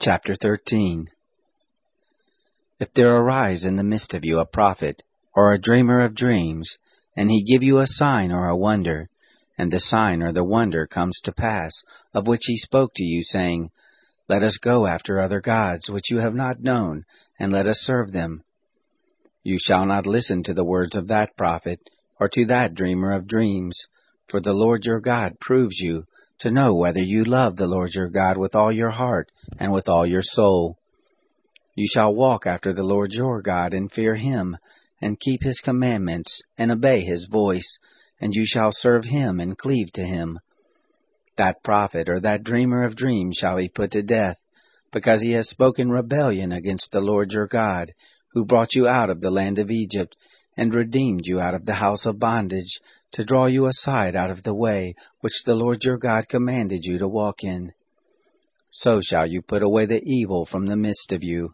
Chapter 13. If there arise in the midst of you a prophet, or a dreamer of dreams, and he give you a sign or a wonder, and the sign or the wonder comes to pass, of which he spoke to you, saying, Let us go after other gods, which you have not known, and let us serve them. You shall not listen to the words of that prophet, or to that dreamer of dreams, for the Lord your God proves you, to know whether you love the Lord your God with all your heart and with all your soul. You shall walk after the Lord your God, and fear him, and keep his commandments, and obey his voice, and you shall serve him and cleave to him. That prophet or that dreamer of dreams shall be put to death, because he has spoken rebellion against the Lord your God, who brought you out of the land of Egypt, and redeemed you out of the house of bondage, to draw you aside out of the way which the Lord your God commanded you to walk in. So shall you put away the evil from the midst of you.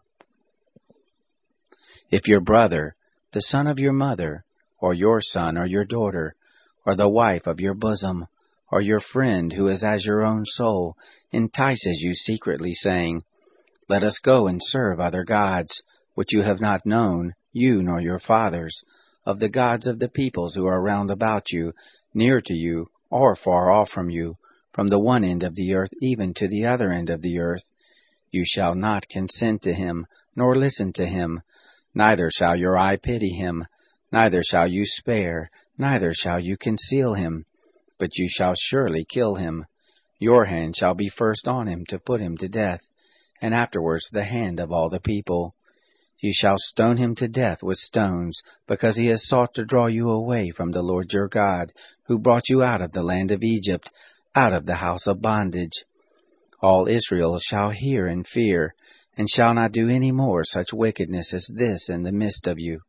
If your brother, the son of your mother, or your son or your daughter, or the wife of your bosom, or your friend who is as your own soul, entices you secretly, saying, Let us go and serve other gods, which you have not known, you nor your fathers, of the gods of the peoples who are round about you, near to you, or far off from you, from the one end of the earth even to the other end of the earth. You shall not consent to him, nor listen to him, neither shall your eye pity him, neither shall you spare, neither shall you conceal him, but you shall surely kill him. Your hand shall be first on him to put him to death, and afterwards the hand of all the people. You shall stone him to death with stones, because he has sought to draw you away from the Lord your God, who brought you out of the land of Egypt, out of the house of bondage. All Israel shall hear and fear, and shall not do any more such wickedness as this in the midst of you.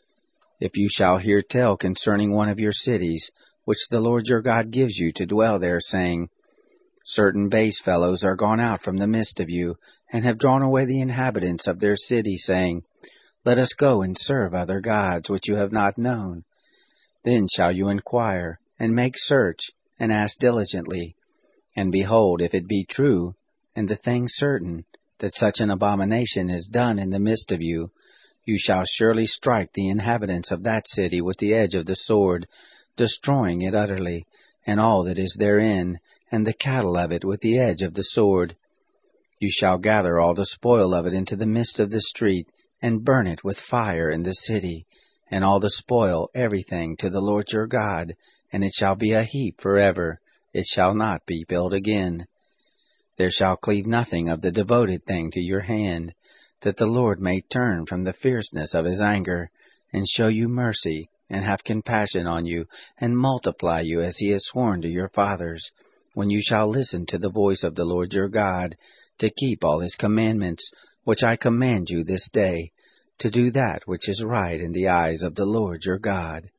If you shall hear tell concerning one of your cities, which the Lord your God gives you to dwell there, saying, Certain base fellows are gone out from the midst of you, and have drawn away the inhabitants of their city, saying, Let us go and serve other gods, which you have not known. Then shall you inquire, and make search, and ask diligently. And behold, if it be true, and the thing certain, that such an abomination is done in the midst of you, you shall surely strike the inhabitants of that city with the edge of the sword, destroying it utterly, and all that is therein, and the cattle of it with the edge of the sword. You shall gather all the spoil of it into the midst of the street, and burn it with fire in the city, and all the spoil, everything, to the Lord your God, and it shall be a heap forever, it shall not be built again. There shall cleave nothing of the devoted thing to your hand, that the Lord may turn from the fierceness of his anger, and show you mercy, and have compassion on you, and multiply you as he has sworn to your fathers, when you shall listen to the voice of the Lord your God, to keep all his commandments, which I command you this day, to do that which is right in the eyes of the Lord your God.